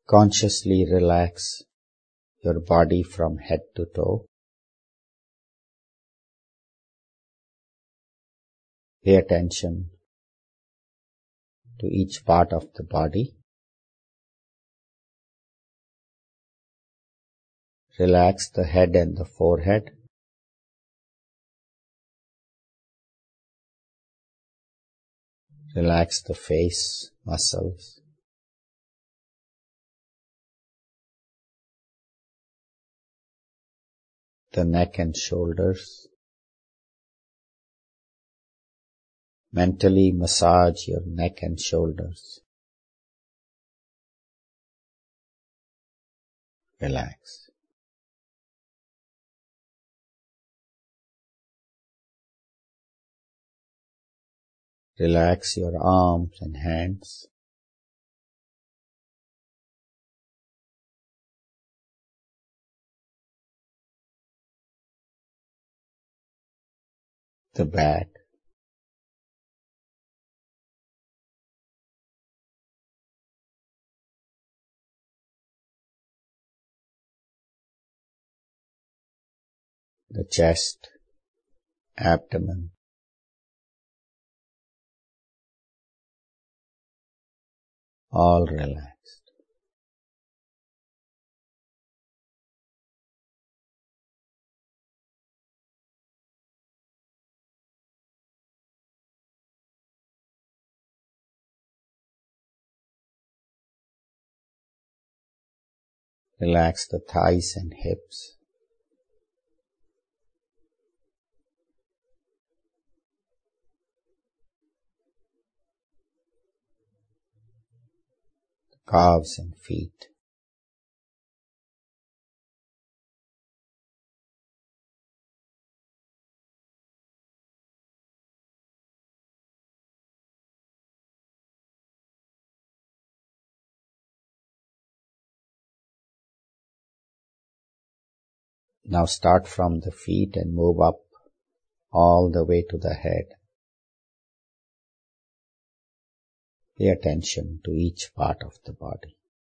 Consciously relax your body from head to toe. Pay attention to each part of the body. Relax the head and the forehead. Relax the face muscles. The neck and shoulders. Mentally massage your neck and shoulders. Relax. Relax your arms and hands. The back. The chest, abdomen. All relaxed. Relax the thighs and hips. Calves and feet. Now start from the feet and move up all the way to the head. Pay attention to each part of the body.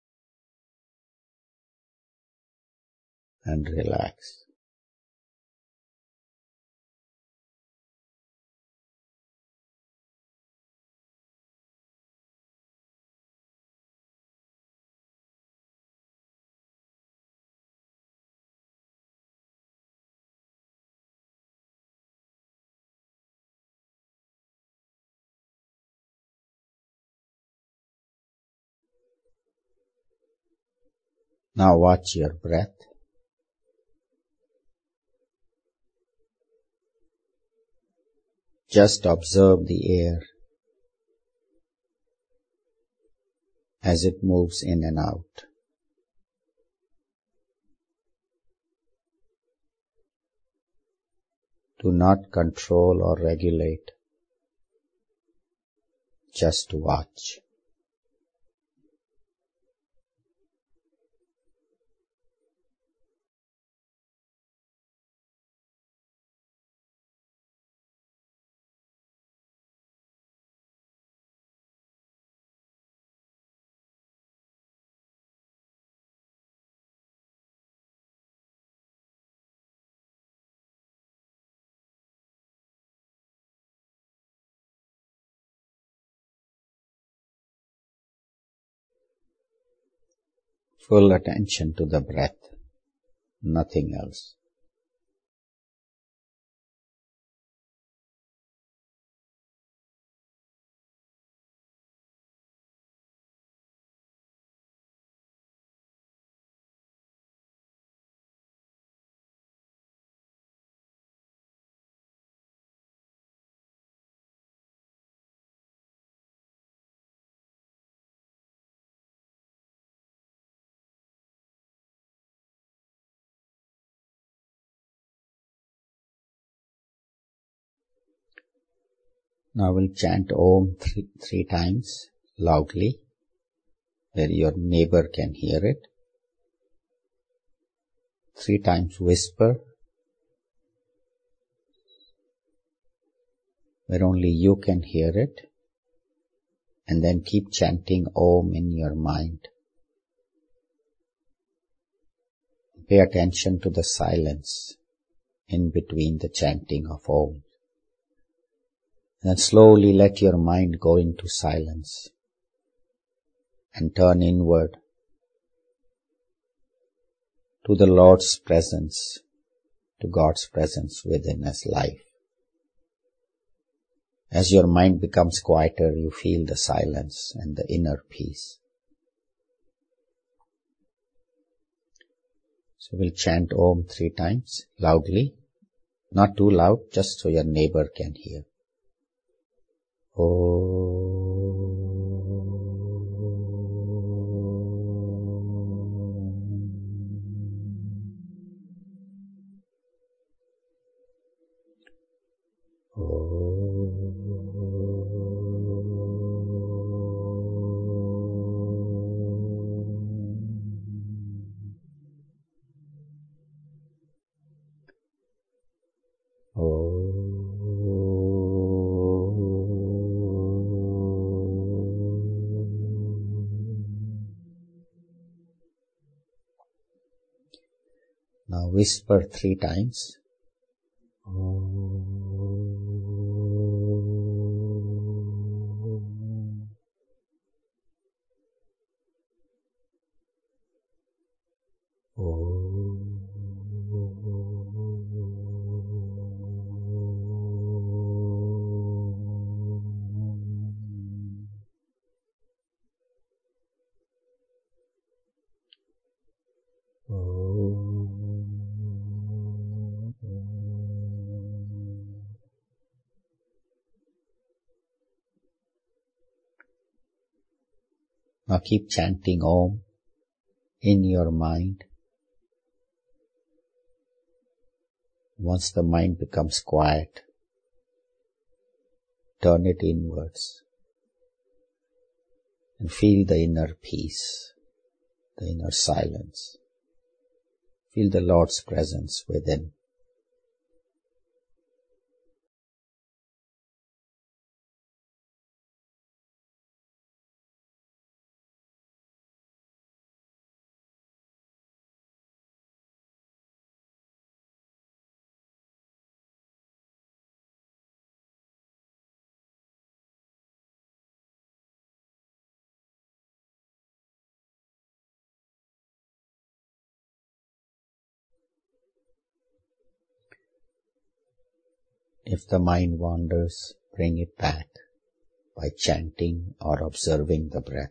And relax. Now watch your breath. Just observe the air as it moves in and out. Do not control or regulate. Just watch. Full attention to the breath, nothing else. Now we'll chant Om three times loudly, where your neighbor can hear it. 3 times whisper, where only you can hear it, and then keep chanting Om in your mind. Pay attention to the silence in between the chanting of Om. Then slowly let your mind go into silence and turn inward to the Lord's presence, to God's presence within us life. As your mind becomes quieter, you feel the silence and the inner peace. So we'll chant Om 3 times loudly, not too loud, just so your neighbor can hear. Om. Now whisper 3 times. Now keep chanting Om in your mind. Once the mind becomes quiet, turn it inwards and feel the inner peace, the inner silence. Feel the Lord's presence within. If the mind wanders, bring it back by chanting or observing the breath.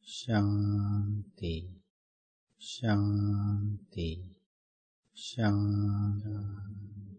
Shanti, Shanti, Shanti.